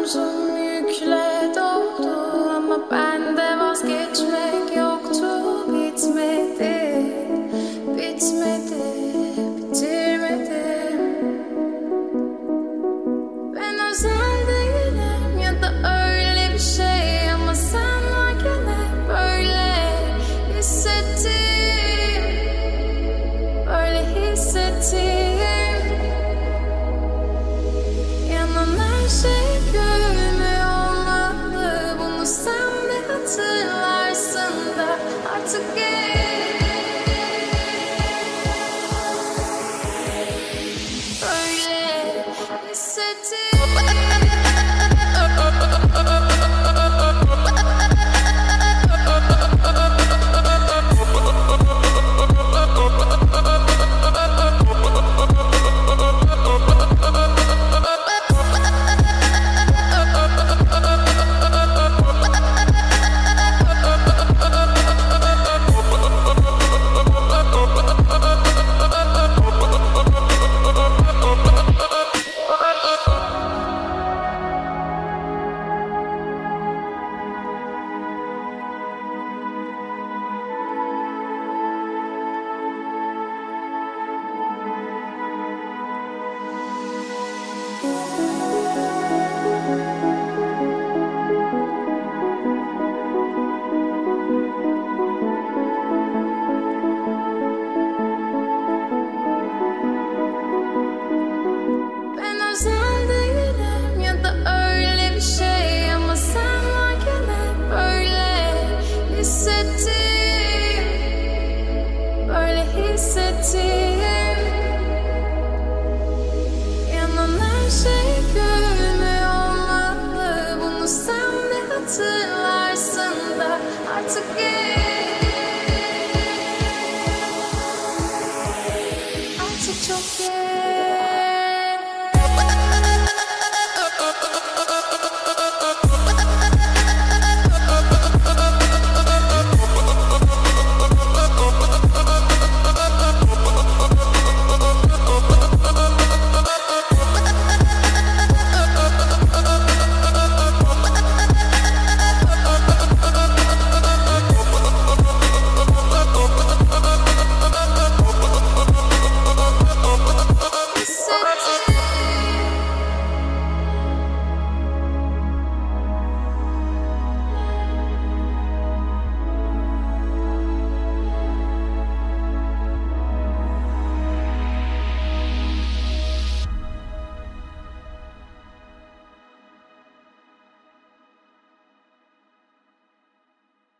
omzum yükle doldu ama bende vazgeçmek yoktu. Bitmedi, bitmedi, bitirmedim. Ben özel değilim ya da öyle bir şey ama sen varken hep böyle hissettim, böyle hissettim. Yanan her şey gülmüyor olmalı, bunu sen de hatırlarsın da artık böyle hissettim.